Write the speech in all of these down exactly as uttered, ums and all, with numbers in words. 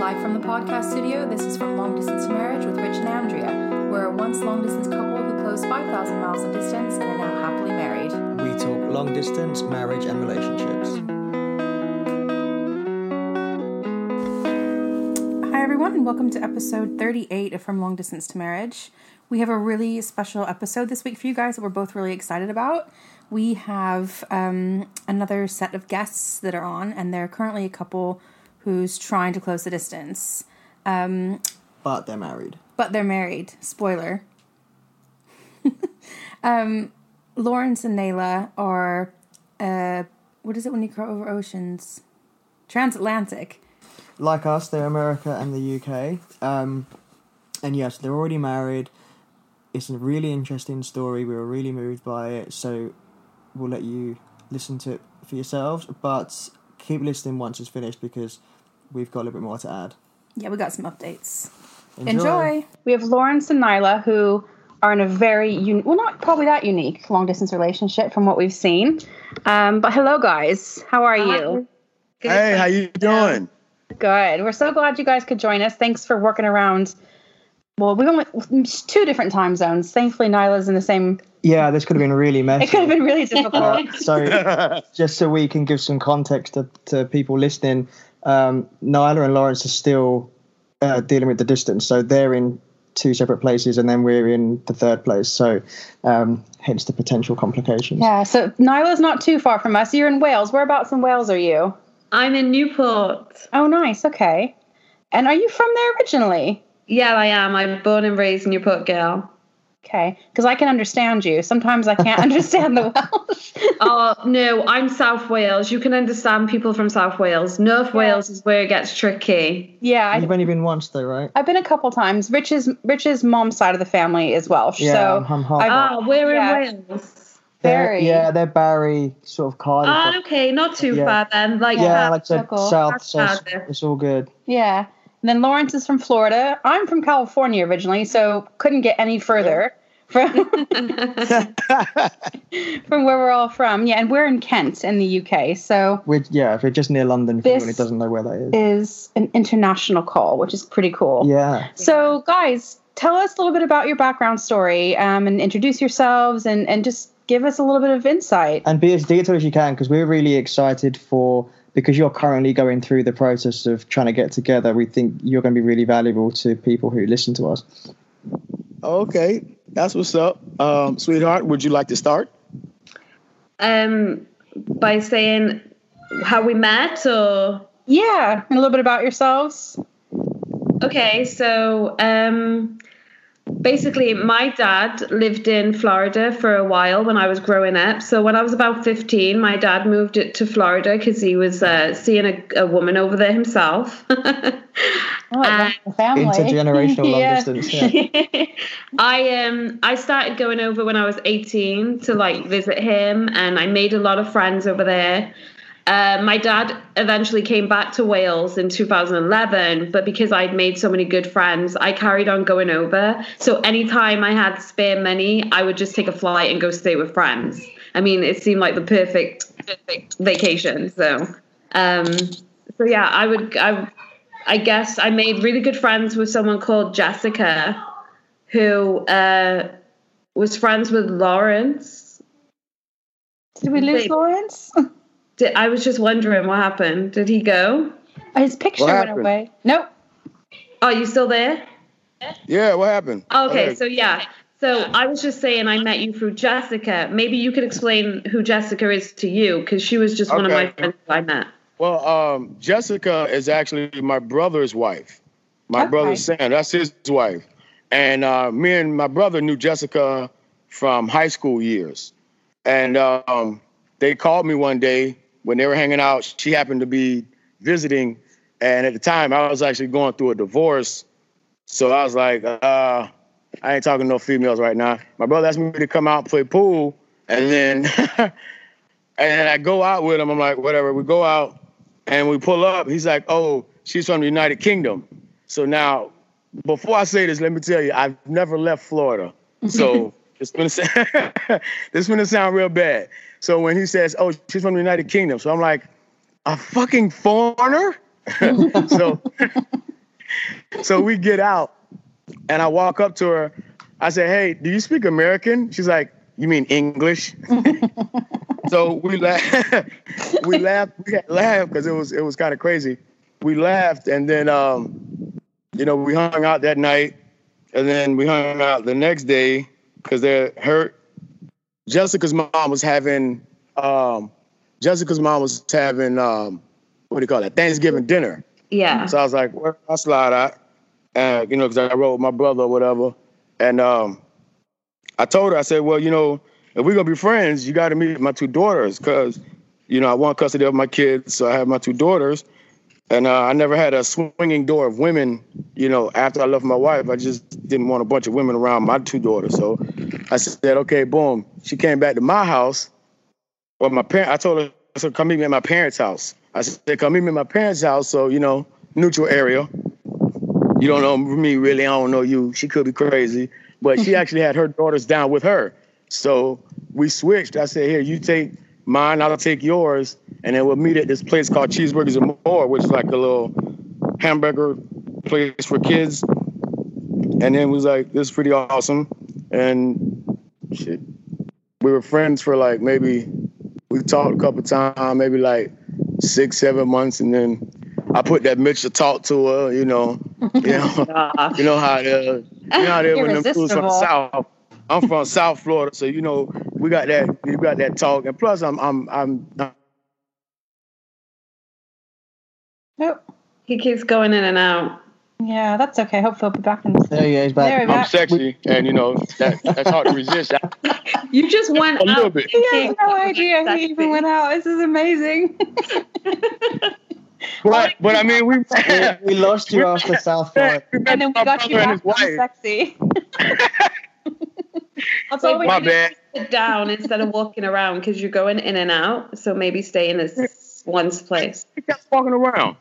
Live from the podcast studio, this is From Long Distance to Marriage with Rich and Andrea. We're a once long-distance couple who closed five thousand miles of distance and are now happily married. We talk long distance, marriage and relationships. Hi everyone, and welcome to episode thirty-eight of From Long Distance to Marriage. We have a really special episode this week for you guys that we're both really excited about. We have um, another set of guests that are on, and they're currently a couple who's trying to close the distance. Um, but they're married. But they're married. Spoiler. um, Lawrence and Nayla are, uh, what is it when you cross over oceans? Transatlantic. Like us, they're America and the U K. Um, and yes, they're already married. It's a really interesting story. We were really moved by it. So we'll let you listen to it for yourselves. But keep listening once it's finished because we've got a little bit more to add. Yeah, we got some updates. Enjoy. Enjoy. We have Lawrence and Nyla, who are in a very, un- well, not probably that unique long-distance relationship from what we've seen. Um, but hello, guys. How are you? Good. Hey, how you doing? Good. We're so glad you guys could join us. Thanks for working around. Well, we went two different time zones. Thankfully, Nyla's in the same. Yeah, this could have been really messy. It could have been really difficult. Uh, so, just so we can give some context to, to people listening, um, Nyla and Lawrence are still uh, dealing with the distance. So they're in two separate places, and then we're in the third place. So, um, hence the potential complications. Yeah. So Nyla's not too far from us. You're in Wales. Whereabouts in Wales are you? I'm in Newport. Oh, nice. Okay. And are you from there originally? Yeah, I am. I'm born and raised Newport girl. Okay, because I can understand you. Sometimes I can't understand the Welsh. Oh, no, I'm South Wales. You can understand people from South Wales. North yeah. Wales is where it gets tricky. Yeah. You've I, only been once though, right? I've been a couple times. Rich's Rich's mom's side of the family is Welsh. Yeah, so I'm half. Oh, we're yeah. in Wales. Barry. Yeah, they're Barry, sort of Cardiff. Oh, okay, not too yeah. far then. Like yeah, like so cool. south, so it's, it's all good. Yeah. And then Lawrence is from Florida. I'm from California originally, so couldn't get any further from from where we're all from. Yeah, and we're in Kent in the U K. So we're yeah, we're just near London for anyone who doesn't know where that is. Is an international call, which is pretty cool. Yeah. So guys, tell us a little bit about your background story, um, and introduce yourselves, and and just give us a little bit of insight. And be as detailed as you can, because we're really excited for. Because you're currently going through the process of trying to get together, we think you're going to be really valuable to people who listen to us. Okay, that's what's up. Um, sweetheart, would you like to start? Um, by saying how we met, or? Yeah, and a little bit about yourselves. Okay, so um, basically my dad lived in Florida for a while when I was growing up. So when I was about fifteen, my dad moved it to Florida because he was uh, seeing a, a woman over there himself. Oh, um, family. Intergenerational long yeah. distance. Yeah. I um I started going over when I was eighteen to like visit him, and I made a lot of friends over there. Uh, my dad eventually came back to Wales in two thousand eleven, but because I'd made so many good friends, I carried on going over. So anytime I had spare money, I would just take a flight and go stay with friends. I mean, it seemed like the perfect, perfect vacation. So, um, so yeah, I would, I, I guess I made really good friends with someone called Jessica, who uh, was friends with Lawrence. Did we lose Wait. Lawrence? Did, I was just wondering what happened. Did he go? His picture went away. Nope. Oh, you still there? Yeah, what happened? Okay, okay, so yeah. So I was just saying I met you through Jessica. Maybe you could explain who Jessica is to you, because she was just one of Okay. my friends I met. Well, um, Jessica is actually my brother's wife. My Okay. brother Sam, that's his wife. And uh, me and my brother knew Jessica from high school years. And um, they called me one day when they were hanging out. She happened to be visiting. And at the time, I was actually going through a divorce. So I was like, uh, I ain't talking to no females right now. My brother asked me to come out and play pool. And then and then I go out with him. I'm like, whatever. We go out and we pull up. He's like, oh, she's from the United Kingdom. So now, before I say this, let me tell you, I've never left Florida. So it's going to this going to sound real bad. So when he says, oh, she's from the United Kingdom. So I'm like, a fucking foreigner? so So we get out, and I walk up to her. I said, "Hey, do you speak American?" She's like, "You mean English?" So we laughed. we laughed. We had laughed because it was it was kind of crazy. We laughed, and then um, you know, we hung out that night, and then we hung out the next day because her Jessica's mom was having um, Jessica's mom was having um, what do you call it? Thanksgiving dinner. Yeah. So I was like, "Well, I'll slide out," uh, you know, because I rode with my brother or whatever, and um, I told her, I said, "Well, you know, if we're gonna be friends, you got to meet my two daughters, because, you know, I want custody of my kids, so I have my two daughters, and uh, I never had a swinging door of women. You know, after I left my wife, I just didn't want a bunch of women around my two daughters. So I said, okay, boom. She came back to my house, or my parent. I told her, I said, come meet me at my parents' house. I said, come meet me at my parents' house. So, you know, neutral area. You don't know me really. I don't know you. She could be crazy, but she actually had her daughters down with her. So we switched. I said, here, you take mine, I'll take yours, and then we'll meet at this place called Cheeseburgers and More, which is like a little hamburger place for kids. And then it was like, this is pretty awesome. And shit, we were friends for like maybe, we talked a couple times, maybe like six, seven months. And then I put that Mitchell talk to her, you know, you know, you know how it is. You know how it is when them fools from the South. I'm from South Florida, so you know we got that. We got that talk, and plus, I'm, I'm, I'm. Oh, he keeps going in and out. Yeah, that's okay. Hopefully, he'll be back in. There he is, back. There he I'm back. sexy, and you know that, that's hard to resist. You just went A little out. bit. He has no idea he even went out. This is amazing. But, but I mean, we We lost you after South Florida. And then we got you back on sexy. That's all we My need. bad. Sit down instead of walking around because you're going in and out. So maybe stay in this one's place. He kept walking around.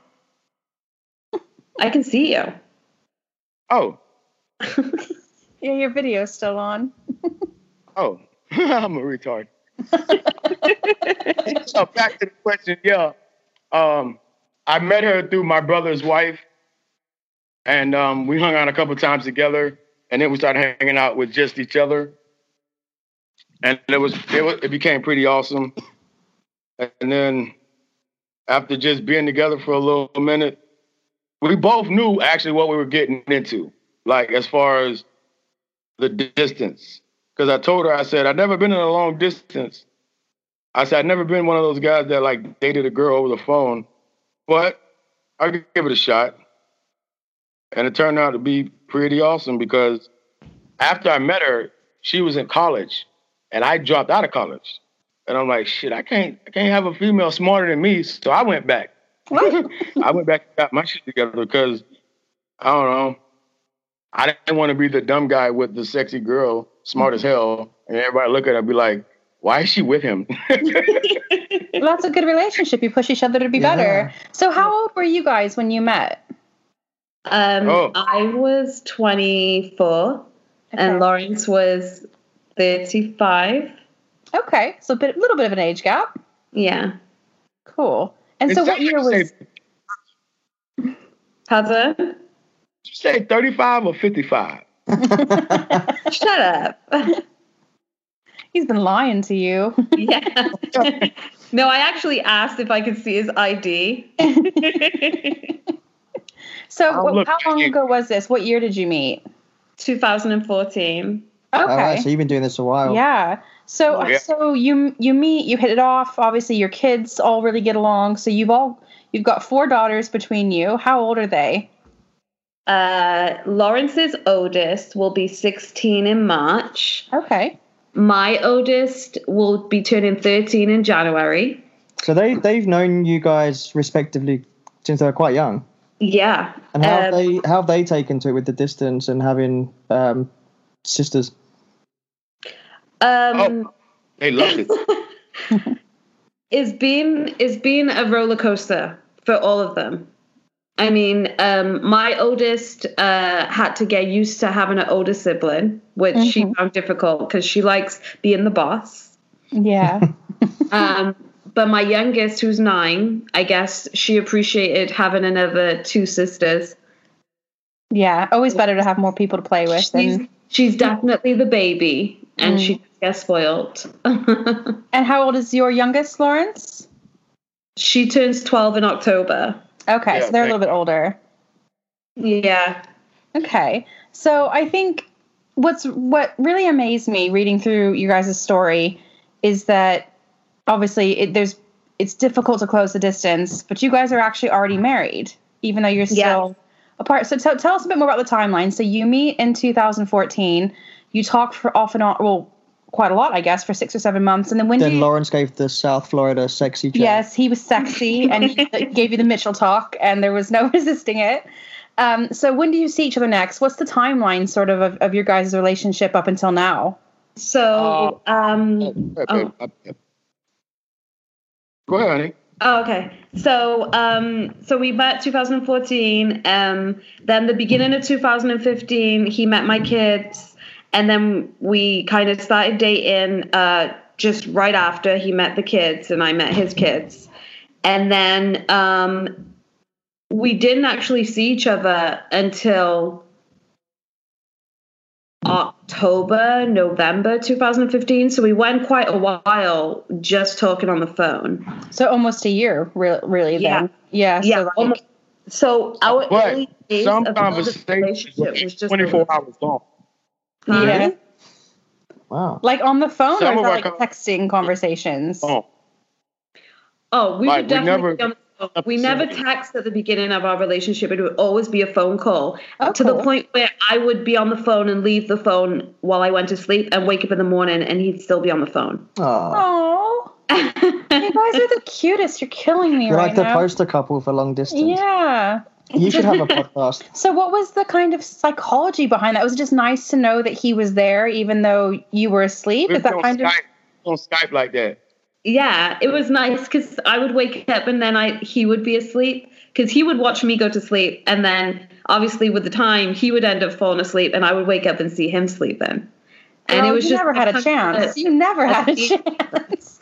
I can see you. Oh, Yeah, your video's still on. oh, I'm a retard. So back to the question. Yeah, um, I met her through my brother's wife, and um, we hung out a couple times together. And then we started hanging out with just each other, and it was it was it became pretty awesome. And then after just being together for a little minute, we both knew actually what we were getting into, like as far as the distance. Because I told her, I said, I've never been in a long distance. I said, I've never been one of those guys that like dated a girl over the phone, but I could give it a shot. And it turned out to be pretty awesome because after I met her, she was in college and I dropped out of college. And I'm like, shit, I can't I can't have a female smarter than me. So I went back. I went back and got my shit together because, I don't know, I didn't want to be the dumb guy with the sexy girl, smart as hell. And everybody look at her and be like, why is she with him? Well, that's a good relationship. You push each other to be Yeah. better. So how old were you guys when you met? Um, Oh. I was twenty-four and Okay. Lawrence was thirty-five. Okay, so a bit, little bit of an age gap. Yeah. Cool. And so what year was... Pardon? Did you say thirty-five or fifty-five? Shut up. He's been lying to you. Yeah. No, I actually asked if I could see his I D. So Oh, what, look, how long you- ago was this? What year did you meet? two thousand fourteen. Okay. All right, so you've been doing this a while. Yeah. So Oh, yeah. so you you meet, you hit it off. Obviously, your kids all really get along. So you've all you've got four daughters between you. How old are they? Uh, Lawrence's oldest will be sixteen in March. Okay. My oldest will be turning thirteen in January. So they they've known you guys respectively since they were quite young. Yeah. And how have Um, they how have they taken to it with the distance and having um, sisters? um, They loved it. it's been it's been a roller coaster for all of them. I mean, um, my oldest uh, had to get used to having an older sibling, which she Mhm. found difficult because she likes being the boss. Yeah. Um, but my youngest, who's nine, I guess she appreciated having another two sisters. Yeah, always better to have more people to play with. She's, Than... she's definitely the baby, and mm. she gets spoiled. And how old is your youngest, Lawrence? She turns twelve in October. Okay, yeah, so they're a little bit older. Yeah. Okay, so I think what's what really amazed me reading through you guys' story is that obviously it, there's it's difficult to close the distance, but you guys are actually already married, even though you're still yes. apart. So t- tell us a bit more about the timeline. So you meet in two thousand fourteen. You talk for off and on, well, quite a lot, I guess, for six or seven months. And then when then you, Lawrence gave the South Florida sexy chat. Yes, he was sexy, and he gave you the Mitchell talk, and there was no resisting it. Um, so when do you see each other next? What's the timeline sort of of, of your guys' relationship up until now? So, um, oh. Go ahead, honey. Oh, okay. So, um, so we met two thousand fourteen. Um, then the beginning of two thousand fifteen, he met my kids, and then we kind of started dating. Uh, just right after he met the kids, and I met his kids, and then um, we didn't actually see each other until October, November two thousand fifteen. So we went quite a while just talking on the phone. So almost a year, really, really yeah. then. Yeah. Yeah. So, like, almost, so our but early days some of conversations was just twenty-four hours long. Yeah. Wow. Like on the phone, Some or is that like com- texting conversations? Oh, oh we like, would definitely we never, be on the phone. We never text at the beginning of our relationship. It would always be a phone call, oh, to cool. the point where I would be on the phone and leave the phone while I went to sleep and wake up in the morning and he'd still be on the phone. Oh, you guys are the cutest. You're killing me You're right like the now. poster couple for long distance. Yeah. You should have a podcast. So what was the kind of psychology behind that? Was it just nice to know that he was there even though you were asleep? we Is that on kind Skype, of on Skype like that. Yeah, it was nice because I would wake up and then I he would be asleep because he would watch me go to sleep, and then obviously with the time he would end up falling asleep and I would wake up and see him sleeping. And Girl, it was you just never had a chance. You never had a chance.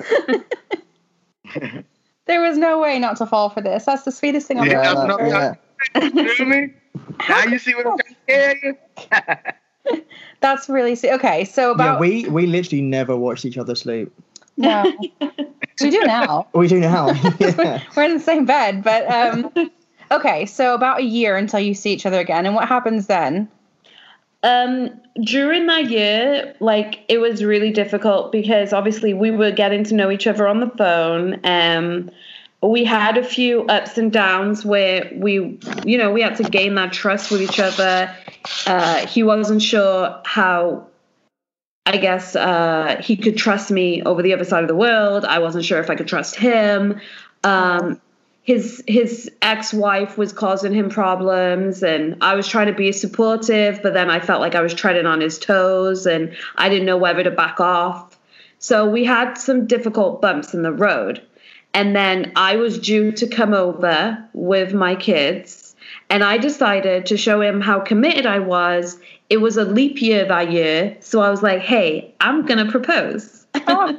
There was no way not to fall for this. That's the sweetest thing I've Yeah, ever no, heard. yeah. You know me? Now you see what I'm trying to tell you? That's really sweet. Okay, so about Yeah, we, we literally never watched each other sleep. no, we do now. We do now. Yeah. We're in the same bed, but um, okay. So about a year until you see each other again, and what happens then? Um, during that year, like, it was really difficult because obviously we were getting to know each other on the phone. Um, we had a few ups and downs where we, you know, we had to gain that trust with each other. Uh, he wasn't sure how, I guess, uh, he could trust me over the other side of the world. I wasn't sure if I could trust him. Um, his his ex-wife was causing him problems, and I was trying to be supportive, but then I felt like I was treading on his toes, and I didn't know whether to back off. So we had some difficult bumps in the road. And then I was due to come over with my kids, and I decided to show him how committed I was. It was a leap year that year, so I was like, hey, I'm going to propose. Oh.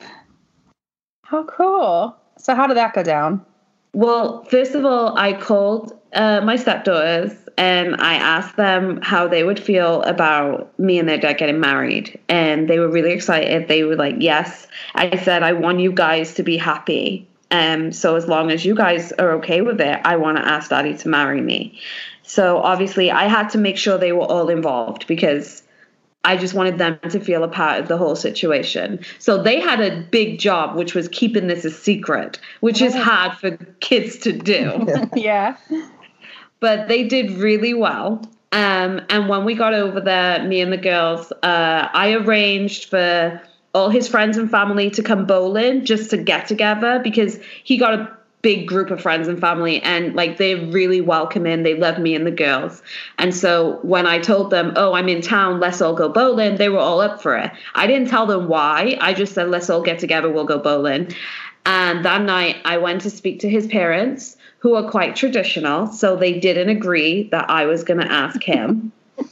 How cool. So how did that go down? Well, first of all, I called uh, my stepdaughters, and I asked them how they would feel about me and their dad getting married. And they were really excited. They were like, yes. I said, I want you guys to be happy. Um, so as long as you guys are okay with it, I want to ask Daddy to marry me. So obviously I had to make sure they were all involved because I just wanted them to feel a part of the whole situation. So they had a big job, which was keeping this a secret, which is hard for kids to do. Yeah. But they did really well. Um, and when we got over there, me and the girls, uh, I arranged for all his friends and family to come bowling just to get together because he got a big group of friends and family, and like they really welcome in. They love me and the girls. And so when I told them, oh, I'm in town, let's all go bowling, they were all up for it. I didn't tell them why. I just said, let's all get together, we'll go bowling. And that night I went to speak to his parents, who are quite traditional. So they didn't agree that I was going to ask him.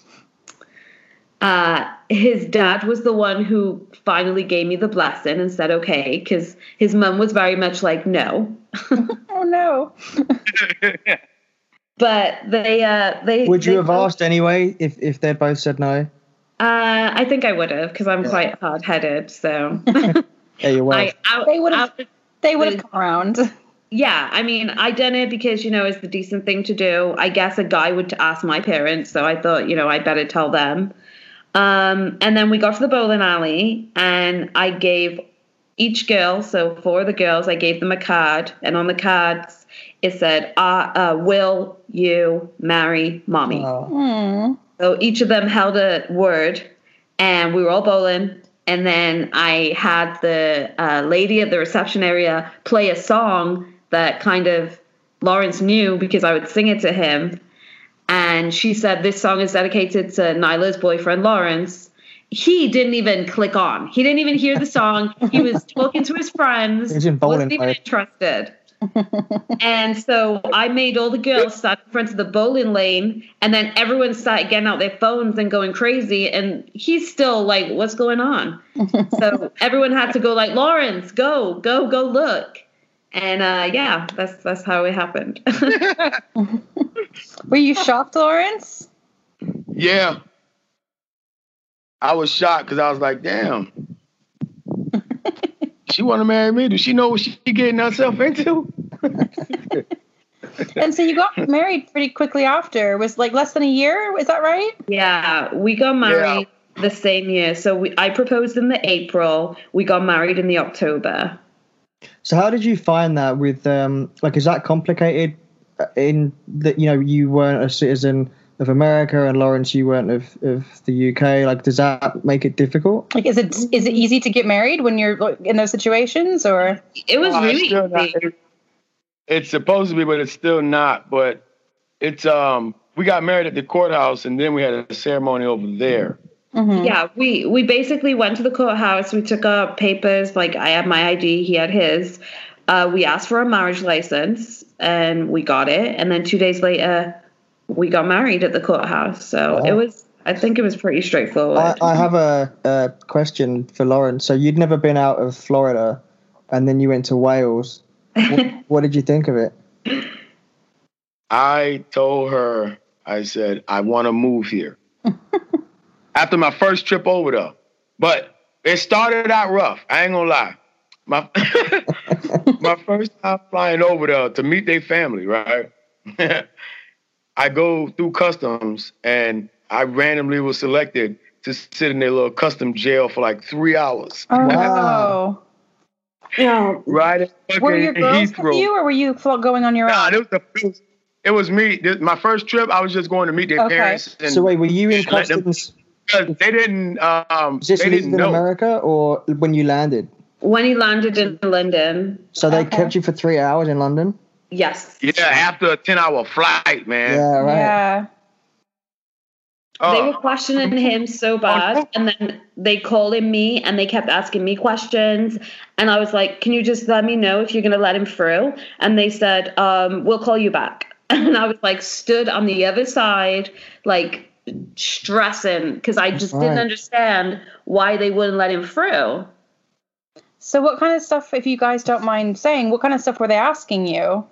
Uh, his dad was the one who finally gave me the blessing and said, okay, because his mom was very much like, no. Oh, no. but they uh they Would you they have both- asked anyway if if they both said no? Uh, I think I would have because I'm Yeah. quite hard headed. So Yeah, you're well. I, I They would've- out- They would have come around. yeah, I mean, I done it because, you know, it's the decent thing to do. I guess a guy would ask my parents, so I thought, you know, I better tell them. Um, and then we got to the bowling alley, and I gave each girl, so four of the girls, I gave them a card, and on the cards it said, uh, uh, "Will you marry mommy?" Oh. Hmm. So each of them held a word, and we were all bowling. And then I had the uh, lady at the reception area play a song that kind of Lawrence knew because I would sing it to him. And she said, this song is dedicated to Nyla's boyfriend, Lawrence. He didn't even click on. He didn't even hear the song. He was talking to his friends. He was in bowling Wasn't even mode. interested. And so I made all the girls stand in front of the bowling lane, and then everyone started getting out their phones and going crazy. And he's still like, what's going on? So everyone had to go like, Lawrence, go, go, go look. And uh, yeah, that's that's how it happened. Were you shocked, Lawrence? Yeah. I was shocked because I was like, damn. She want to marry me? Does she know what she getting herself into? And so you got married pretty quickly after. It was like less than a year. Is that right? Yeah, we got married the same year. So we, I proposed in the April. We got married in the October. So how did you find that with um like is that complicated in that you know you weren't a citizen of America and Lawrence you weren't of, of the U K, like does that make it difficult? Like, is it is it easy to get married when you're like, in those situations, or? It was Uh, it's really still not- easy. it- it's supposed to be, but it's still not. But it's um we got married at the courthouse and then we had a ceremony over there. Mhm. Yeah, we we basically went to the courthouse. We took our papers. Like I had my I D, he had his. Uh, we asked for a marriage license, and we got it. And then two days later, we got married at the courthouse. So Wow. it was. I think it was pretty straightforward. I, I have a, a question for Lawrence. So you'd never been out of Florida and then you went to Wales. What, what did you think of it? I told her, I said, I want to move here. After my first trip over there. But it started out rough. I ain't gonna lie. My my first time flying over there to meet their family, right? I go through customs and I randomly was selected to sit in their little custom jail for like three hours. Oh, Wow. no. Right at Were your fucking girls with Heathrow. you, or were you flo- going on your Nah, own? it was, the, it, was, it was me. This, my first trip, I was just going to meet their Okay. parents. And So wait, were you in let them- customs? because they didn't, um, Was this they didn't leaving know. America or when you landed? when he landed in London, So they Okay. kept you for three hours in London? yes, Yeah, after a ten-hour flight, man. Yeah, right. Yeah. Oh, they were questioning him so bad, and then they called him me, and they kept asking me questions, and I was like, "Can you just let me know if you're gonna let him through?" And they said, um, "We'll call you back." And I was like, stood on the other side, like stressing because I just didn't Right. understand why they wouldn't let him through. So what kind of stuff, if you guys don't mind saying, what kind of stuff were they asking you?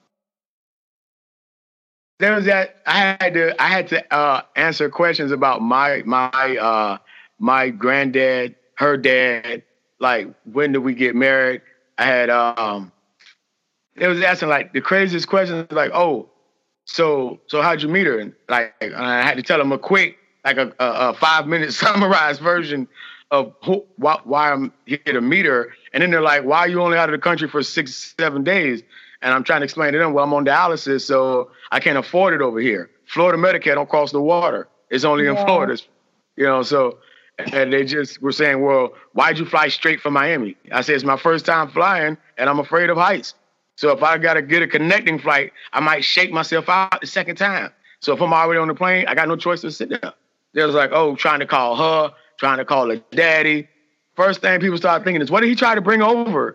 there was that I had to I had to uh, answer questions about my my uh, my granddad, her dad, like when did we get married? I had um, it was asking like the craziest questions, like oh, so so how'd you meet her? And like and I had to tell them a quick like a, a, a five minute summarized version of who, why, why I'm here to meet her. And then they're like, why are you only out of the country for six, seven days? And I'm trying to explain to them, well, I'm on dialysis, so I can't afford it over here. Florida Medicare don't cross the water. It's only in Yeah. Florida, you know, so, and they just were saying, well, why'd you fly straight from Miami? I said, it's my first time flying, and I'm afraid of heights. So if I got to get a connecting flight, I might shake myself out the second time. So if I'm already on the plane, I got no choice to sit there. They was like, oh, trying to call her, trying to call her daddy. First thing people start thinking is, what did he try to bring over?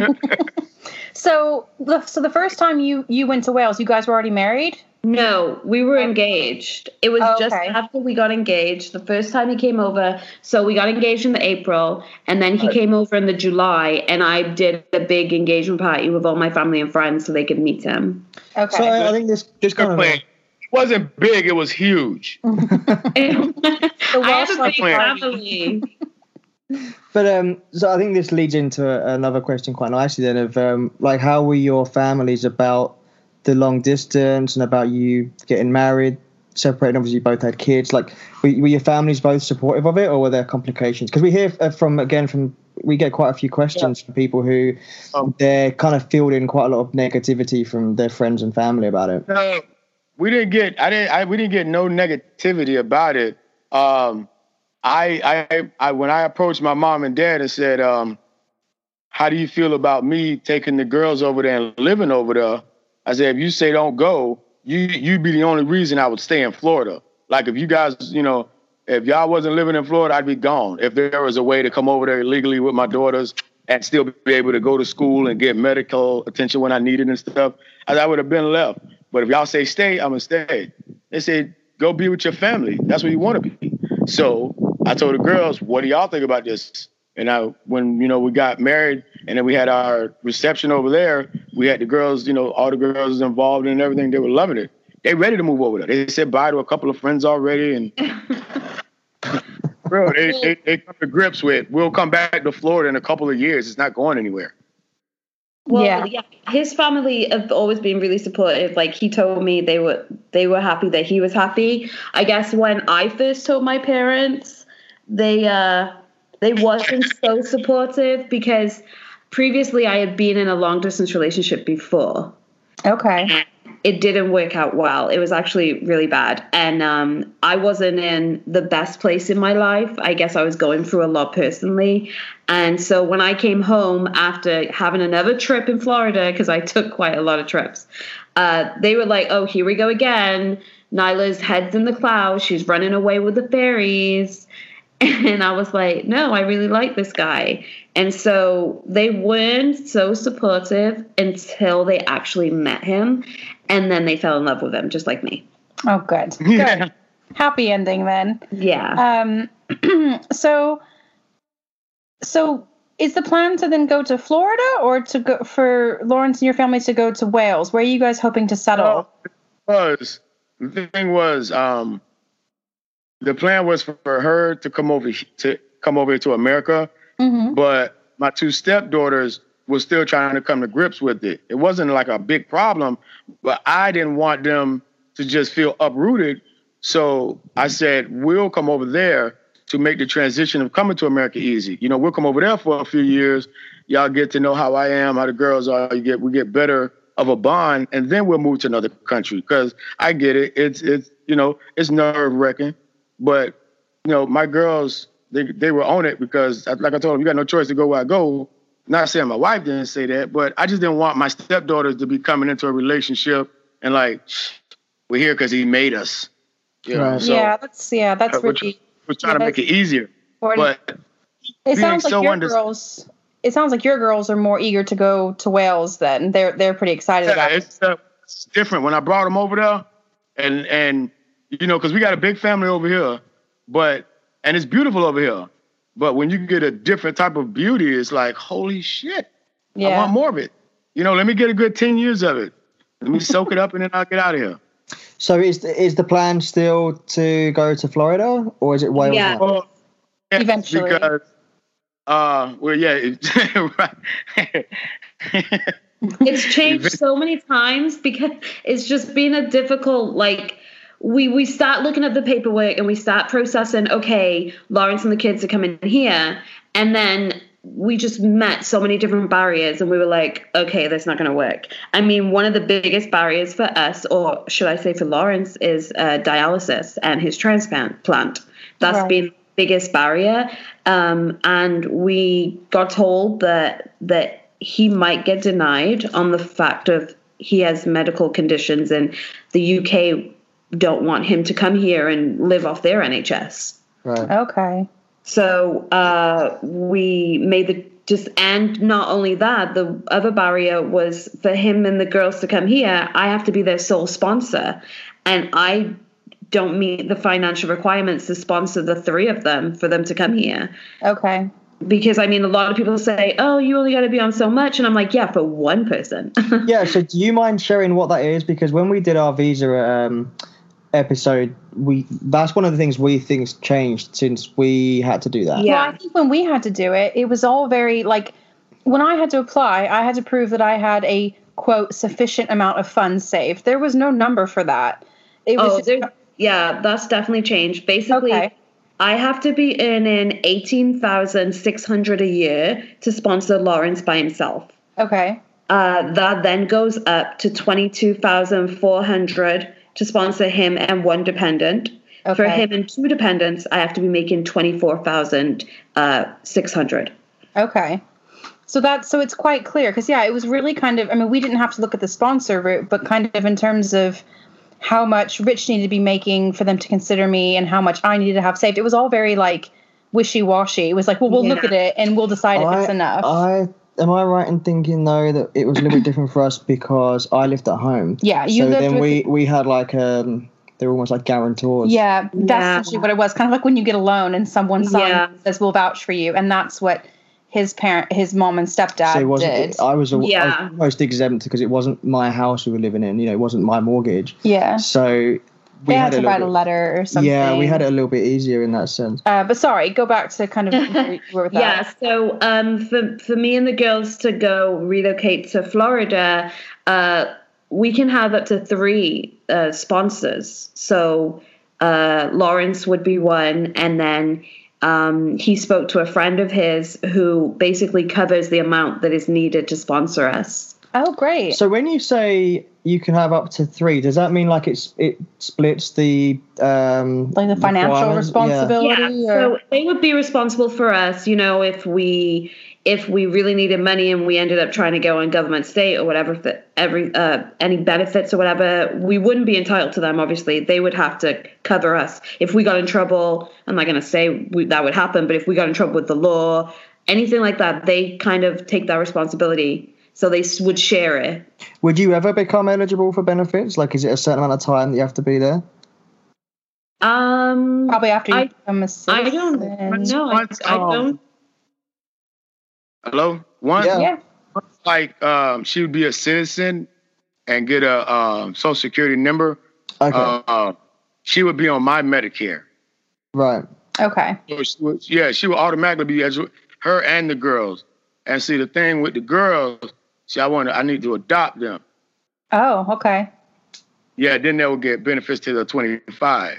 So, the- so the first time you you went to Wales, you guys were already married? No, we were engaged. It was Oh, just okay. after we got engaged. The first time he came over, so we got engaged in the April, and then he came over in the July, and I did a big engagement party with all my family and friends so they could meet him. Okay. So I, I think this this Good kind of plan. wasn't big, it was huge. I have a big plan. family. But um, so I think this leads into a, another question quite nicely then of um, like how were your families about the long distance and about you getting married, separated? Obviously, you both had kids. Like, were, were your families both supportive of it, or were there complications? Because we hear from again from we get quite a few questions yeah. from people who um, they're kind of fielding quite a lot of negativity from their friends and family about it. No, we didn't get. I didn't. I, we didn't get no negativity about it. Um, I, I, I, when I approached my mom and dad and said, um, "How do you feel about me taking the girls over there and living over there?" I said, "If you say don't go, you you'd be the only reason I would stay in Florida. Like if you guys, you know, if y'all wasn't living in Florida, I'd be gone. If there was a way to come over there legally with my daughters and still be able to go to school and get medical attention when I needed and stuff, I, I would have been left. But if y'all say stay, I'm gonna stay." They said, "Go be with your family. That's where you want to be." So I told the girls, "What do y'all think about this?" And I, when, you know, we got married and then we had our reception over there, we had the girls, you know, all the girls involved and everything. They were loving it. They ready to move over there. They said bye to a couple of friends already. And bro, they, they, they come to grips with, we'll come back to Florida in a couple of years. It's not going anywhere. Well, yeah. yeah, his family have always been really supportive. Like he told me they were they were happy that he was happy. I guess when I first told my parents, they uh, they wasn't so supportive because previously I had been in a long distance relationship before. Okay. It didn't work out well. It was actually really bad. And um, I wasn't in the best place in my life. I guess I was going through a lot personally. And so when I came home after having another trip in Florida, because I took quite a lot of trips, uh, they were like, "Oh, here we go again. Nyla's head's in the clouds. She's running away with the fairies." And I was like, no, I really like this guy. And so they weren't so supportive until they actually met him. And then they fell in love with him, just like me. Oh, good. Yeah. Good. Happy ending then. Yeah. Um. so, so is the plan to then go to Florida or to go for Lawrence and your family to go to Wales? Where are you guys hoping to settle? Well, it was, the thing was, um, the plan was for her to come over to come over to America, mm-hmm. but my two stepdaughters were still trying to come to grips with it. It wasn't like a big problem, but I didn't want them to just feel uprooted. So I said, we'll come over there to make the transition of coming to America easy. You know, we'll come over there for a few years. Y'all get to know how I am, how the girls are. You get we get better of a bond, and then we'll move to another country. Because I get it. It's it's you know it's nerve wracking. But, you know, my girls, they they were on it because, like I told them, you got no choice to go where I go. Not saying my wife didn't say that, but I just didn't want my stepdaughters to be coming into a relationship and like, we're here because he made us. You know? Right. So, yeah, that's yeah, that's we're, really. We're trying yeah, to make it easier. But it sounds like so your under- girls. It sounds like your girls are more eager to go to Wales. Then they're they're pretty excited yeah, about it's, it. uh, it's different. When I brought them over there, and and. You know, because we got a big family over here, but, and it's beautiful over here. But when you get a different type of beauty, it's like, holy shit, yeah. I want more of it. You know, let me get a good ten years of it. Let me soak it up and then I'll get out of here. So is the, is the plan still to go to Florida or is it Wales? Yeah. Well, yes, eventually. Because, uh, well, yeah. It, right. It's changed so many times because it's just been a difficult, like, we we start looking at the paperwork and we start processing, okay, Lawrence and the kids are coming here. And then we just met so many different barriers and we were like, okay, that's not going to work. I mean, one of the biggest barriers for us, or should I say for Lawrence, is uh, dialysis and his transplant plant. That's right. Been the biggest barrier. Um, and we got told that that he might get denied on the fact of he has medical conditions and the U K don't want him to come here and live off their N H S. Right. Okay. So uh, we made the just, and not only that, the other barrier was for him and the girls to come here. I have to be their sole sponsor, and I don't meet the financial requirements to sponsor the three of them for them to come here. Okay. Because, I mean, a lot of people say, oh, you only got to be on so much. And I'm like, yeah, for one person. Yeah, so do you mind sharing what that is? Because when we did our visa um, episode, we that's one of the things we think's changed since we had to do that. Yeah. Well, I think when we had to do it, it was all very like when I had to apply, I had to prove that I had a quote sufficient amount of funds saved. There was no number for that. It was oh, just, there, yeah, that's definitely changed. Basically, okay. I have to be earning eighteen thousand six hundred a year to sponsor Lawrence by himself. Okay. Uh, that then goes up to twenty-two thousand four hundred to sponsor him and one dependent. Okay. For him and two dependents, I have to be making twenty-four thousand six hundred. Okay. So that's, so it's quite clear because, yeah, it was really kind of, I mean, we didn't have to look at the sponsor route, but kind of in terms of how much Rich needed to be making for them to consider me and how much I needed to have saved. It was all very like wishy-washy. It was like, well, we'll yeah. look at it and we'll decide if I, it's enough. I Am I right in thinking though that it was a little bit different for us because I lived at home? Yeah, you so lived then with we the- we had like um they were almost like guarantors. Yeah, that's Yeah. essentially what it was. Kind of like when you get a loan and someone signs Yeah. and says we'll vouch for you, and that's what his parent, his mom and stepdad So it wasn't. did. I was, a, Yeah. I was almost exempt because it wasn't my house we were living in. You know, it wasn't my mortgage. Yeah, So we they had, had to a write little a bit, letter or something. Yeah, we had it a little bit easier in that sense. Uh, but sorry, go back to kind of where you were with that. Yeah, so um, for, for me and the girls to go relocate to Florida, uh, we can have up to three uh, sponsors. So uh, Lawrence would be one, and then um, he spoke to a friend of his who basically covers the amount that is needed to sponsor us. Oh, great. So when you say you can have up to three, does that mean like it's it splits the um like the financial requirements? responsibility? Yeah, or? so they would be responsible for us, you know, if we if we really needed money and we ended up trying to go on government state or whatever, for every uh, any benefits or whatever, we wouldn't be entitled to them. Obviously, they would have to cover us if we got in trouble. I'm not going to say we, that would happen, but if we got in trouble with the law, anything like that, they kind of take that responsibility. So they would share it. Would you ever become eligible for benefits? Like, is it a certain amount of time that you have to be there? Um, Probably after you I, become a citizen. I don't know. I, I don't. Hello? One, Yeah. Yeah. like um, she would be a citizen and get a um, social security number. Okay. Uh, she would be on my Medicare. Right. Okay. So she would, yeah, she would automatically be as her and the girls. And see, the thing with the girls, see, I want to, I need to adopt them. Oh, okay. Yeah, then they will get benefits till they're twenty-five.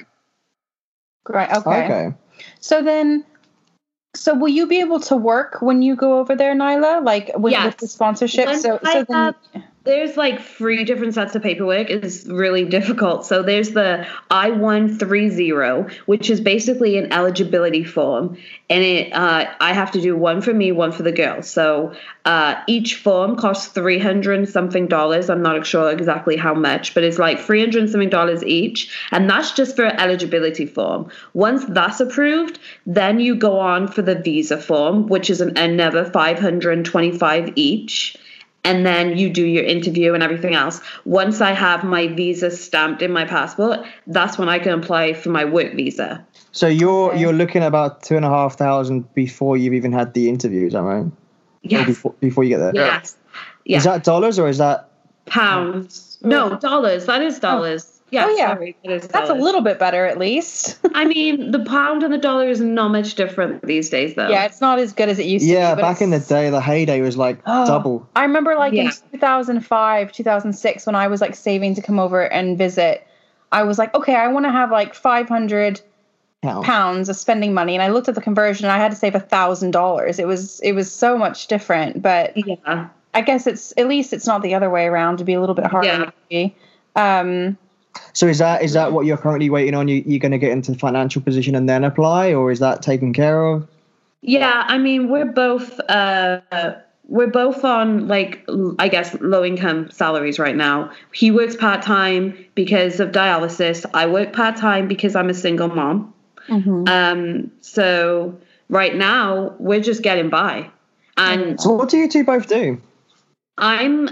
Great. Okay. Okay. So then, so will you be able to work when you go over there, Nyla? Like with, Yes. with the sponsorship? When So, I so then, have- There's like three different sets of paperwork. It's really difficult. So there's the I one thirty, which is basically an eligibility form. And it uh, I have to do one for me, one for the girls. So uh, each form costs three hundred and something dollars. I'm not sure exactly how much, but it's like three hundred and something dollars each. And that's just for eligibility form. Once that's approved, then you go on for the visa form, which is an, another five hundred twenty-five each. And then you do your interview and everything else. Once I have my visa stamped in my passport, that's when I can apply for my work visa. So you're Okay. you're looking at about two and a half thousand before you've even had the interview, is that right? Or Yes. before before you get there. Yes. Yeah. Is that dollars or is that? Pounds. No, dollars. That is dollars. Yeah, Oh, yeah. sorry, that is that's a dollars. little bit better at least. I mean, the pound and the dollar is not much different these days, though. Yeah, it's not as good as it used to Yeah, be. but back in the it's- day, the heyday was like Oh, double. I remember like Yeah. in two thousand five, two thousand six, when I was like saving to come over and visit, I was like, okay, I want to have like five hundred Pounds. pounds of spending money. And I looked at the conversion and I had to save a thousand dollars. It was, it was so much different, but Yeah. I guess it's, at least it's not the other way around to be a little bit harder. Yeah. maybe. Um, So is that is that what you're currently waiting on? You you're going to get into financial position and then apply, or is that taken care of? Yeah, I mean, we're both uh, we're both on like l- I guess low income salaries right now. He works part time because of dialysis. I work part time because I'm a single mom. mhm. Um, so right now we're just getting by, and So what do you two both do? I'm.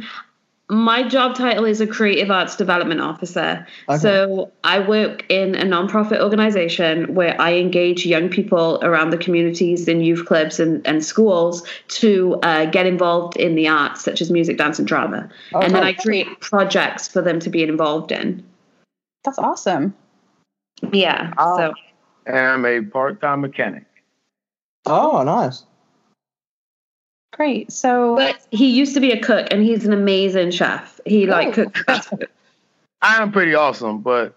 My job title is a creative arts development officer. Okay. So I work in a nonprofit organization where I engage young people around the communities in youth clubs and, and schools to uh, get involved in the arts, such as music, dance, and drama. And then Okay. I create projects for them to be involved in. That's awesome. Yeah. So I am a part-time mechanic. Oh, nice. Great. So, but he used to be a cook, and he's an amazing chef. He like Oh. cooks fast food. I am pretty awesome, but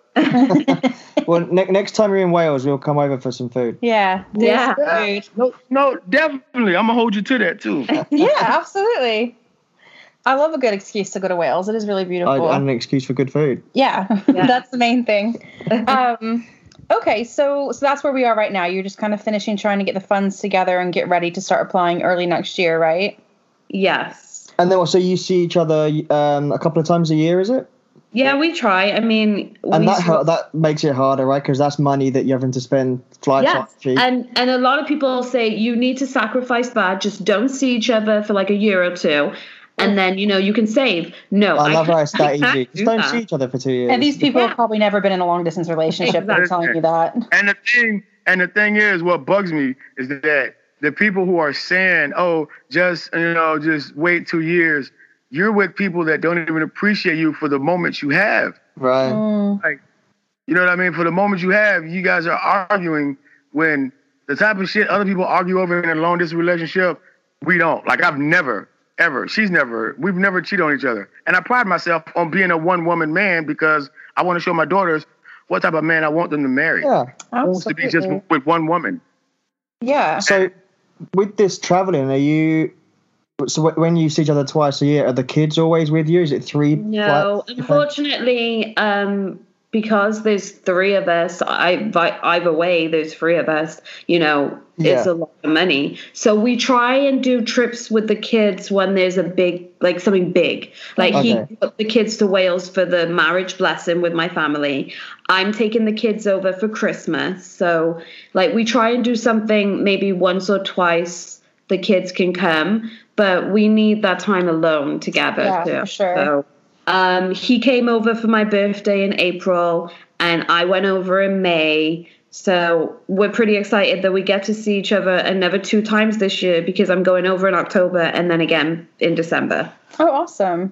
Well, ne- next time you're in Wales, we'll come over for some food. yeah. do Yeah. some food. no, no, definitely, I'm gonna hold you to that too. Yeah, absolutely. I love a good excuse to go to Wales. It is really beautiful. I, and an excuse for good food. yeah, Yeah. that's the main thing. Um, okay, so so that's where we are right now. You're just kind of finishing trying to get the funds together and get ready to start applying early next year, right? Yes. And then, so you see each other um, a couple of times a year, is it? Yeah, we try. I mean, And we that sort hel- of- that makes it harder, right? Because that's money that you're having to spend flights on. Yes, cheap. and and a lot of people say you need to sacrifice that. Just don't see each other for like a year or two, and then you know you can save. No, I love can't- how it's that I can't easy. Just do don't that. see each other for two years. And these people Yeah. have probably never been in a long distance relationship. They're Exactly. telling you that. And the thing, and the thing is, what bugs me is that the people who are saying, "Oh, just you know, just wait two years," you're with people that don't even appreciate you for the moments you have. Right. Mm, Like, you know what I mean? For the moments you have, you guys are arguing when the type of shit other people argue over in a long distance relationship, we don't. Like, I've never, ever, she's never, we've never cheated on each other. And I pride myself on being a one woman man because I want to show my daughters what type of man I want them to marry. Yeah. I want to be just absolutely. with one woman. Yeah. So, with this traveling, are you? So wh- when you see each other twice a year, are the kids always with you? Is it three? No, flights? unfortunately, um, because there's three of us, I vi- either way, there's three of us. You know, it's Yeah. a lot of money. So we try and do trips with the kids when there's a big, like something big. Like he Okay. took the kids to Wales for the marriage blessing with my family. I'm taking the kids over for Christmas. So like we try and do something maybe once or twice. The kids can come, but we need that time alone together Yeah, too. for sure. So, um, he came over for my birthday in April, and I went over in May. So we're pretty excited that we get to see each other another two times this year because I'm going over in October and then again in December. Oh, awesome.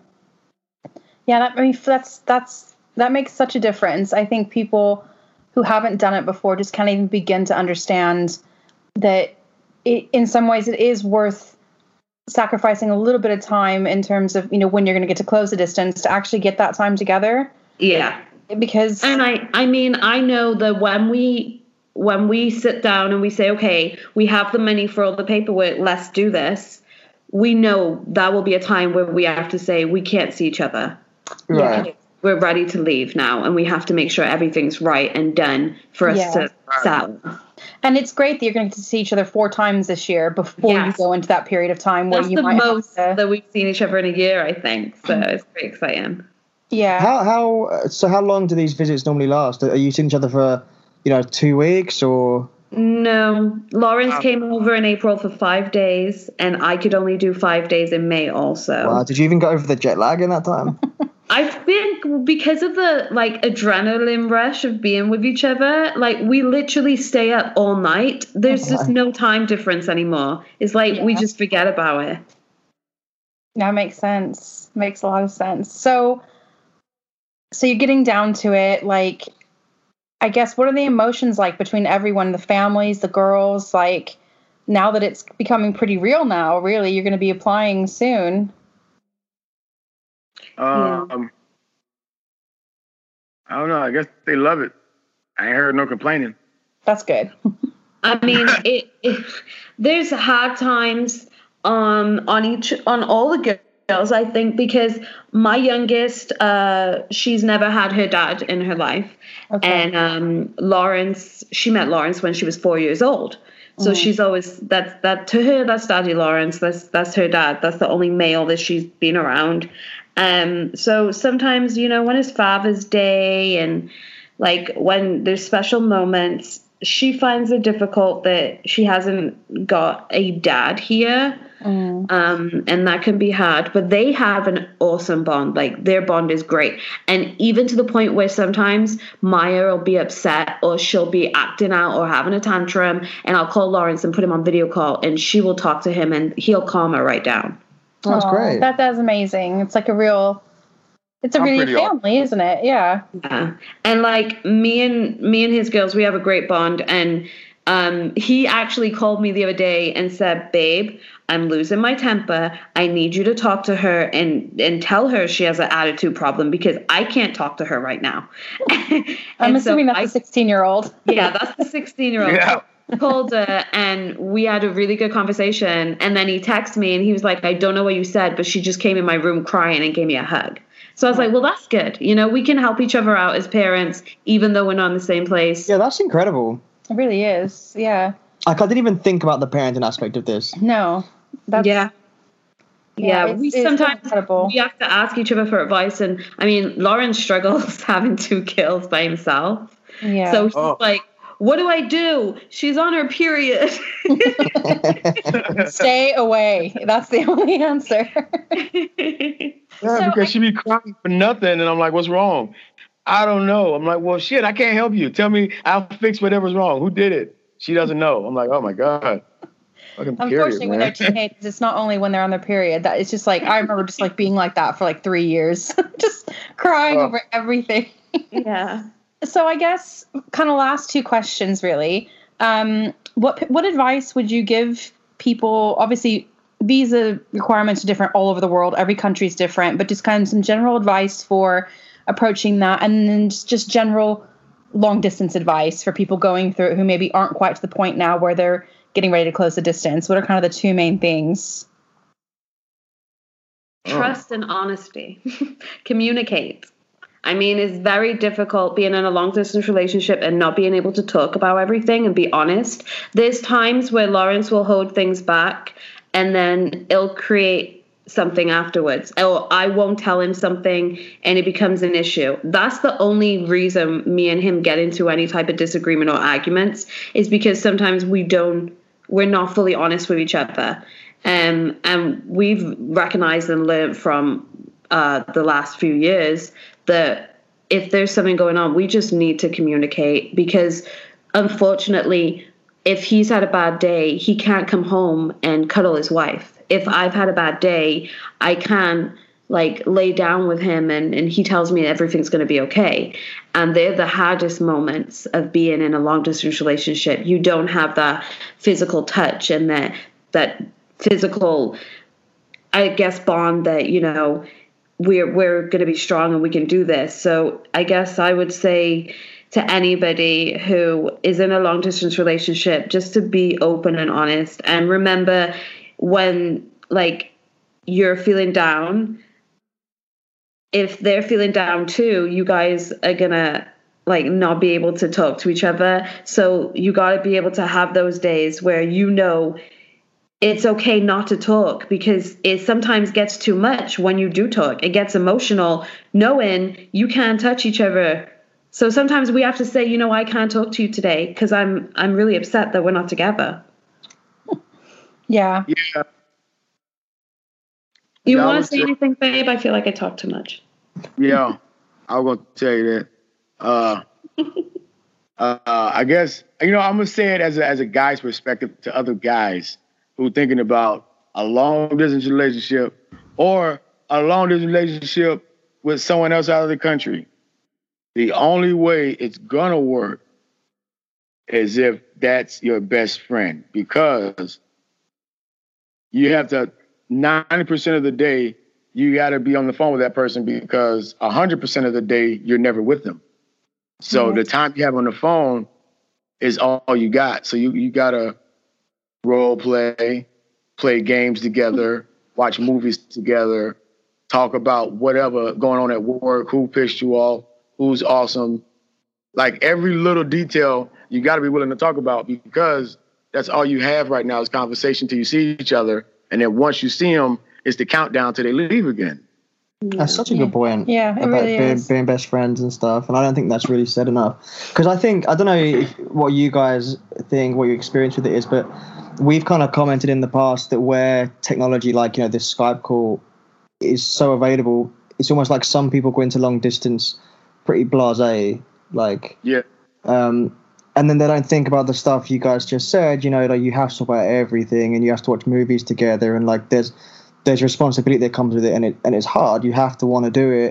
Yeah, that I mean that's that's that makes such a difference. I think people who haven't done it before just can't even begin to understand that it, in some ways it is worth sacrificing a little bit of time in terms of, you know, when you're going to get to close the distance to actually get that time together. Yeah. Because And I, I mean, I know that when we when we sit down and we say, okay, we have the money for all the paperwork, let's do this, we know that will be a time where we have to say we can't see each other. Right. We're ready to leave now, and we have to make sure everything's right and done for us Yeah. to sell. and it's great that you're going to see each other four times this year before Yes. you go into that period of time where That's you the might most have to, that we've seen each other in a year, I think. So it's pretty exciting. yeah. How how uh, so? How long do these visits normally last? Are you seeing each other for, you know, two weeks or? No, Lawrence Wow. came over in April for five days, and I could only do five days in May also. Wow, did you even get over the jet lag in that time? I think because of the like adrenaline rush of being with each other, like we literally stay up all night. There's just no time difference anymore. It's like we Yeah. just forget about it. That makes sense. Makes a lot of sense. So, so you're getting down to it. Like, I guess, what are the emotions like between everyone, the families, the girls? Like, now that it's becoming pretty real now, really, you're going to be applying soon. Um, I don't know. I guess they love it. I ain't heard no complaining. That's good. I mean, it, it, there's hard times um, on each on all the girls, I think, because my youngest, uh, she's never had her dad in her life, Okay. and um, Lawrence, she met Lawrence when she was four years old. So she's always that's that to her that's Daddy Lawrence. That's that's her dad. That's the only male that she's been around. Um. So sometimes, you know, when it's Father's Day and like when there's special moments, she finds it difficult that she hasn't got a dad here. Mm. Um, and that can be hard, but they have an awesome bond. Like their bond is great. And even to the point where sometimes Maya will be upset or she'll be acting out or having a tantrum, and I'll call Lawrence and put him on video call, and she will talk to him and he'll calm her right down. That's Aw, great. That that's amazing. It's like a real It's a I'm really pretty family, isn't it? Yeah. Yeah. And like me and me and his girls, we have a great bond. And um, he actually called me the other day and said, "Babe, I'm losing my temper. I need you to talk to her and and tell her she has an attitude problem because I can't talk to her right now." I'm assuming so that's I, a sixteen-year-old. yeah, that's the sixteen-year-old. Yeah. Called her and we had a really good conversation. And then he texted me and he was like, "I don't know what you said, but she just came in my room crying and gave me a hug." So I was like, well, that's good. You know, we can help each other out as parents, even though we're not in the same place. Yeah, that's incredible. It really is. Yeah. Like, I didn't even think about the parenting aspect of this. No. That's, Yeah. Yeah, Yeah, it's- we it's sometimes incredible. we have to ask each other for advice. And I mean, Lauren struggles having two kills by himself. Yeah. So he's Oh. like, what do I do? She's on her period. Stay away. That's the only answer. Yeah, So because I- she be crying for nothing, and I'm like, "What's wrong?" I don't know. I'm like, "Well, shit, I can't help you. Tell me, I'll fix whatever's wrong. Who did it?" She doesn't know. I'm like, "Oh my god." Fucking period, Unfortunately, when man. they're teenagers, it's not only when they're on their period. That it's just like I remember just like being like that for like three years, just crying Oh. over everything. Yeah. So I guess kind of last two questions really. Um, what what advice would you give people? Obviously, visa requirements are different all over the world. Every country is different, but just kind of some general advice for approaching that, and then just, just general long distance advice for people going through it who maybe aren't quite to the point now where they're getting ready to close the distance. What are kind of the two main things? Trust and honesty. Communicate. I mean, it's very difficult being in a long distance relationship and not being able to talk about everything and be honest. There's times where Lawrence will hold things back and then it'll create something afterwards. Or I won't tell him something and it becomes an issue. That's the only reason me and him get into any type of disagreement or arguments, is because sometimes we don't, we're not fully honest with each other. Um, and we've recognized and learned from uh, the last few years that if there's something going on, we just need to communicate, because unfortunately, if he's had a bad day, he can't come home and cuddle his wife. If I've had a bad day, I can like lay down with him and, and he tells me everything's going to be okay. And they're the hardest moments of being in a long distance relationship. You don't have that physical touch and that, that physical, I guess, bond that, you know, we're, we're going to be strong and we can do this. So I guess I would say to anybody who is in a long distance relationship, just to be open and honest, and remember when like you're feeling down, if they're feeling down too, you guys are gonna like not be able to talk to each other. So you got to be able to have those days where, you know, it's okay not to talk, because it sometimes gets too much when you do talk. It gets emotional knowing you can't touch each other. So sometimes we have to say, you know, I can't talk to you today because I'm I'm really upset that we're not together. Yeah. Yeah. You Yeah, I want would to say say- anything, babe? I feel like I talk too much. Yeah, I was gonna tell you that. Uh, uh, I guess you know I'm gonna say it as a as a guy's perspective to other guys who are thinking about a long distance relationship or a long distance relationship with someone else out of the country. The only way it's gonna work is if that's your best friend, because you have to ninety percent of the day you got to be on the phone with that person, because one hundred percent of the day you're never with them. So Mhm. the time you have on the phone is all you got. So you, you got to role play, play games together, watch movies together, talk about whatever going on at work, who pissed you off, who's awesome. Like every little detail you got to be willing to talk about, because that's all you have right now is conversation till you see each other. And then once you see them, it's the countdown till they leave again. That's such a good point. Yeah, it about really being, is. being best friends and stuff, and I don't think that's really said enough. Because I think I don't know if, what you guys think, what your experience with it is, but we've kind of commented in the past that where technology, like you know, this Skype call, is so available, it's almost like some people go into long distance pretty blasé, like Yeah. um, and then they don't think about the stuff you guys just said. You know, like you have to talk about everything, and you have to watch movies together, and like there's. There's responsibility that comes with it, and it and it's hard. You have to want to do it,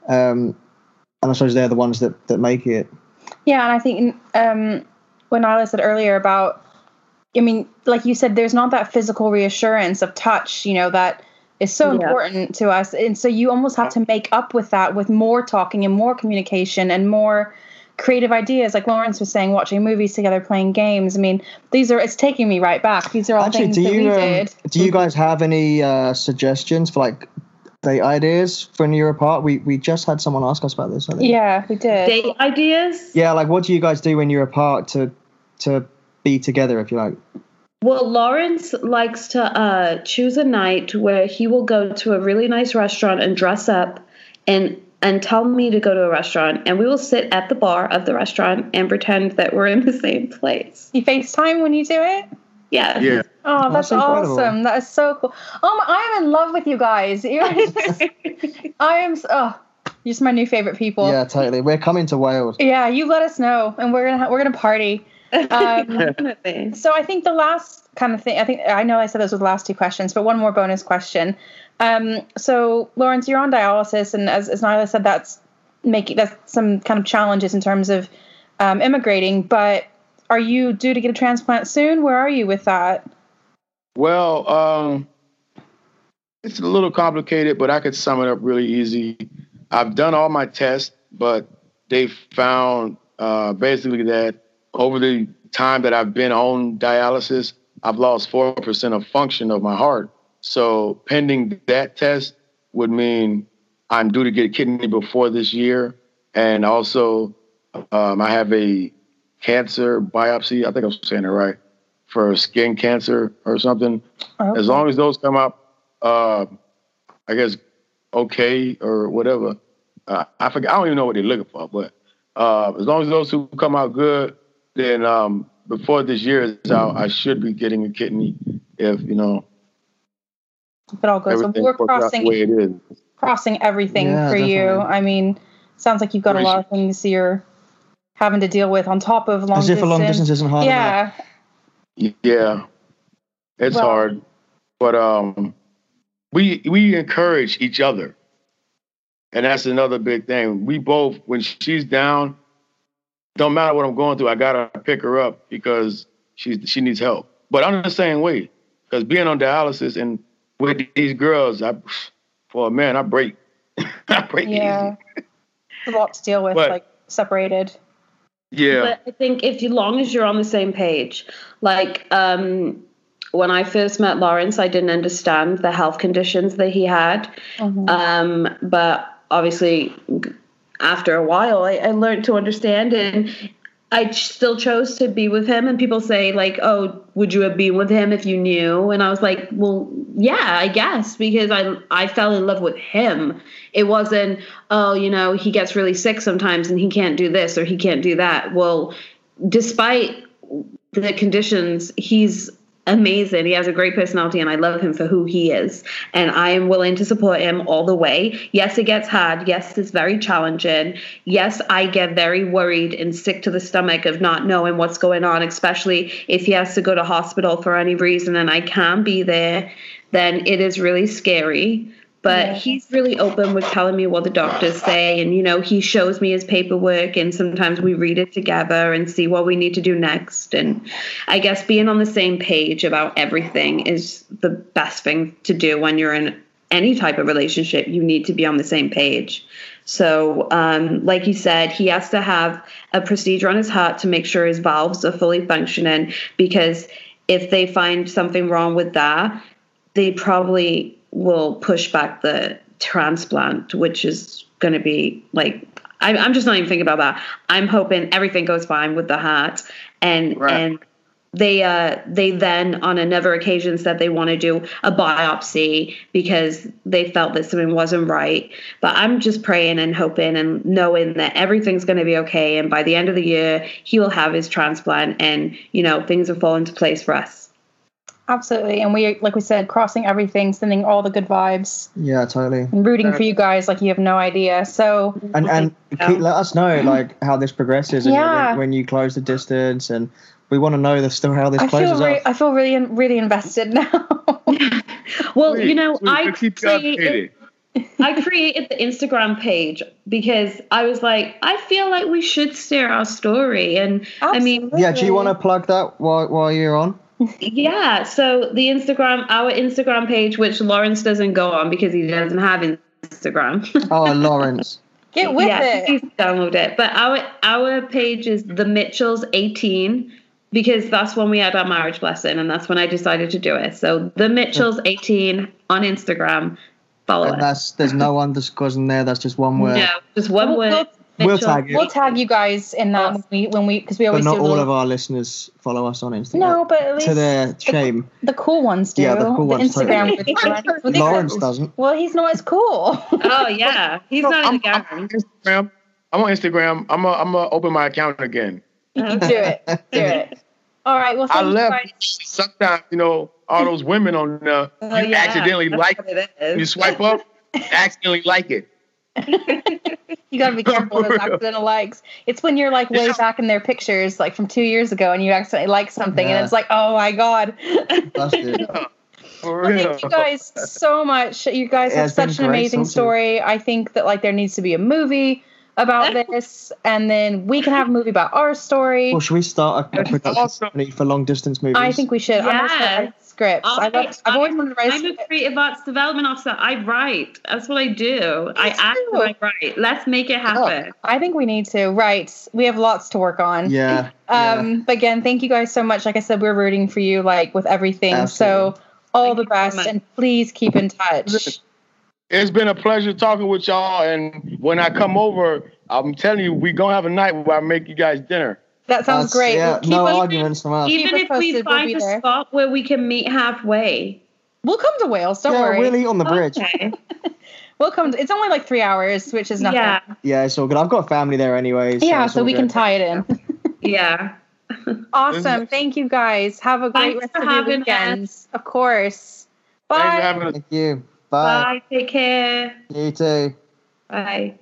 Um, and I suppose they're the ones that, that make it. Yeah, and I think um, when Nyla said earlier about, I mean, like you said, there's not that physical reassurance of touch, you know, that is so Yeah. important to us. And so you almost have to make up with that with more talking and more communication and more creative ideas. Like Lawrence was saying, watching movies together, playing games. I mean, these are, it's taking me right back. These are all Actually, things do that you we um, did. do you guys have any uh, suggestions for like date ideas for when you're apart? We we just had someone ask us about this. I think. Yeah, we did. Date ideas? Yeah, like what do you guys do when you're apart to to be together, if you like? Well, Lawrence likes to uh, choose a night where he will go to a really nice restaurant and dress up and and tell me to go to a restaurant, and we will sit at the bar of the restaurant and pretend that we're in the same place. You FaceTime when you do it? Yeah. Yeah. Oh, that's That's incredible. awesome. That is so cool. Oh, my, I am in love with you guys. You're just, I am, s- oh, you're just my new favorite people. Yeah, totally. We're coming to Wales. Yeah, you let us know, and we're gonna ha- we're gonna party. Um, Definitely. so I think the last kind of thing, I think I know I said those were the last two questions, but one more bonus question. Um, so Lawrence, you're on dialysis, and as as Nyla said, that's making that's some kind of challenges in terms of um, immigrating. But are you due to get a transplant soon? Where are you with that? Well, um, it's a little complicated, but I could sum it up really easy. I've done all my tests, but they found uh, basically that over the time that I've been on dialysis, I've lost four percent of function of my heart. So pending that test would mean I'm due to get a kidney before this year. And also um, I have a cancer biopsy. I think I'm saying it right, for skin cancer or something. Okay. As long as those come up, uh, I guess, okay or whatever. Uh, I forget. I don't even know what they're looking for, but uh, as long as those two come out good, then um, before this year is out, I should be getting a kidney if, you know, If it all goes, so everything we're works out the way crossing it is. crossing everything Yeah, for you. definitely. I mean, sounds like you've got a lot of things you're having to deal with on top of long As if distance. a long distance isn't hard enough. Yeah, Yeah, it's Well- hard, but um, we we encourage each other, and that's another big thing. We both, when she's down, don't matter what I'm going through, I gotta pick her up because she's she needs help. But I'm the same way, because being on dialysis and with these girls, I for a man, I break, I break yeah. easy. It's a lot to deal with, But- like separated. Yeah, But I think if you long as you're on the same page, like um, when I first met Lawrence, I didn't understand the health conditions that he had. Mhm. Um, but obviously, after a while, I, I learned to understand, and I ch- still chose to be with him. And people say, like, "Oh, would you have been with him if you knew?" And I was like, "Well, yeah, I guess," because I I fell in love with him. It wasn't, "Oh, you know, he gets really sick sometimes and he can't do this or he can't do that." Well, despite the conditions, he's amazing. He has a great personality, and I love him for who he is. And I am willing to support him all the way. Yes, it gets hard. Yes, it's very challenging. Yes, I get very worried and sick to the stomach of not knowing what's going on, especially if he has to go to hospital for any reason and I can't be there. Then it is really scary. But Yeah. he's really open with telling me what the doctors say. And, you know, he shows me his paperwork, and sometimes we read it together and see what we need to do next. And I guess being on the same page about everything is the best thing to do when you're in any type of relationship. You need to be on the same page. So, um, like you said, he has to have a procedure on his heart to make sure his valves are fully functioning, because if they find something wrong with that, they probably will push back the transplant, which is going to be like, I, I'm just not even thinking about that. I'm hoping everything goes fine with the heart, and Right. and they uh they then on another occasion said they want to do a biopsy because they felt that something wasn't right. But I'm just praying and hoping and knowing that everything's going to be okay, and by the end of the year he will have his transplant, and you know things will fall into place for us. Absolutely. And we, like we said, crossing everything, sending all the good vibes, Yeah, totally. and rooting for you guys like you have no idea. So, And and keep, let us know like how this progresses and Yeah. when, when you close the distance, and we want to know the story how this I closes feel re- up. I feel really really invested now. Well, Sweet, you know, sweet. I We'll keep you say updated. it, I created the Instagram page because I was like, I feel like we should share our story. And I mean, Yeah, do you want to plug that while while you're on? yeah. So the Instagram, our Instagram page, which Lawrence doesn't go on because he doesn't have Instagram. Oh, Lawrence. Get with yeah, it. please download it. But our our page is the Mitchells eighteen because that's when we had our marriage blessing, and that's when I decided to do it. So the Mitchells eighteen on Instagram. Follow And it. that's there's no underscores in there. That's just one word. No, just one We'll- word. we'll- We'll Mitchell. tag it. We'll tag you guys in that when we when we because we But always not do a all little, of our listeners follow us on Instagram. No, but at least to their shame. the cool ones do. Yeah, the cool ones Instagram. totally. with- with- Lawrence doesn't. Well, he's not as cool. Oh yeah, he's not in I'm, the I'm game. on Instagram. I'm on Instagram. I'm gonna I'm gonna open my account again. do it. Do it. All right. Well, I thank you left. guys. Sometimes you know all those women on uh, Oh, you yeah, accidentally that's like what it is. you swipe up, you accidentally like it. You got to be careful with those accidental likes. It's when you're like way back in their pictures, like from two years ago, and you accidentally like something, Yeah. and it's like, oh my god. That's it. For Well, real. thank you guys so much. You guys Yeah, have it's been such an great amazing talking to you. story. I think that like there needs to be a movie about this, and then we can have a movie about our story. Well, should we start a production awesome. company for long distance movies? I think we should. I'm gonna start Yeah. writing scripts. I love, I've always wanted to write. I'm a creative arts development officer. I write. That's what I do. I act too. and I write. Let's make it happen. I think we need to. Right. We have lots to work on. Yeah. Um, but again, thank you guys so much. Like I said, we're rooting for you, like with everything. Absolutely. So all Thank the you so best, much. and please keep in touch. It's been a pleasure talking with y'all. And when I come over, I'm telling you, we gonna have a night where I make you guys dinner. That sounds That's- great. Yeah, Keep no us- arguments from us. Even us if we posted, we'll find be a there. spot where we can meet halfway. We'll come to Wales. Don't yeah, worry. we'll eat on the bridge. Okay. We'll come. To, it's only like three hours, which is nothing. Yeah. Yeah, it's all good. I've got family there anyway. So Yeah, it's so all we can good. tie it in. Yeah. Awesome. Thank you guys. Have a great Thanks rest for of your having weekends. Of course. Thanks for Bye. having us. Thank you. Bye. Bye. Take care. You too. Bye.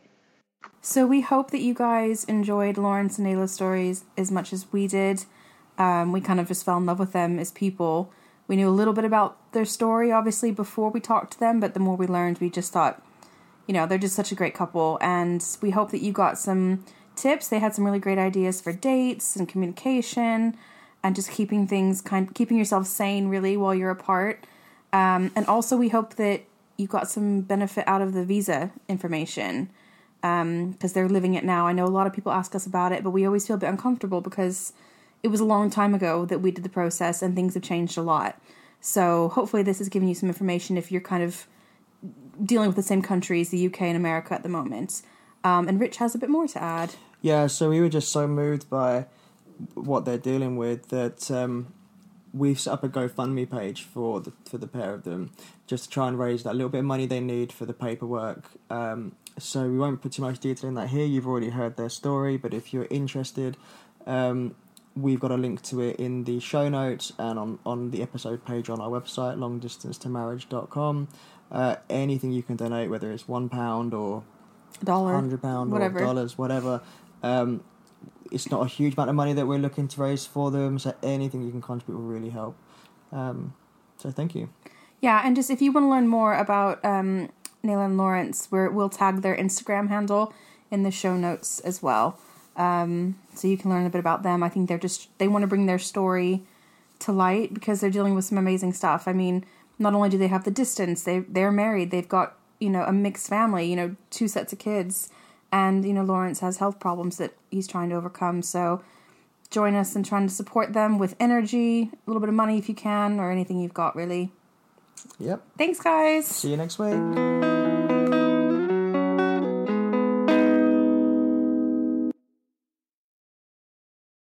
So we hope that you guys enjoyed Lawrence and Ayla's stories as much as we did. Um, we kind of just fell in love with them as people. We knew a little bit about their story, obviously, before we talked to them, but the more we learned, we just thought, you know, they're just such a great couple, and we hope that you got some tips. They had some really great ideas for dates and communication, and just keeping things kind, keeping yourself sane, really, while you're apart. Um, and also, we hope that you got some benefit out of the visa information, because they're living it now. I know a lot of people ask us about it, but we always feel a bit uncomfortable because it was a long time ago that we did the process and things have changed a lot. So hopefully this has given you some information if you're kind of dealing with the same countries, the U K and America at the moment. Um, and Rich has a bit more to add. Yeah, so we were just so moved by what they're dealing with that um, we've set up a GoFundMe page for the for the pair of them, just to try and raise that little bit of money they need for the paperwork. Um, so we won't put too much detail in that here. You've already heard their story, but if you're interested, um, we've got a link to it in the show notes and on, on the episode page on our website, long distance to marriage dot com. Uh, anything you can donate, whether it's one pound or A dollar. hundred pound or whatever. dollars, whatever. Um, it's not a huge amount of money that we're looking to raise for them, so anything you can contribute will really help. Um, so thank you. Yeah, and just if you want to learn more about um, Nayla and Lawrence, we're, we'll tag their Instagram handle in the show notes as well. Um, so you can learn a bit about them. I think they're just, they want to bring their story to light because they're dealing with some amazing stuff. I mean, not only do they have the distance, they, they're married, they've got, you know, a mixed family, you know, two sets of kids. And, you know, Lawrence has health problems that he's trying to overcome. So join us in trying to support them with energy, a little bit of money if you can, or anything you've got, really. Yep. Thanks, guys. See you next week.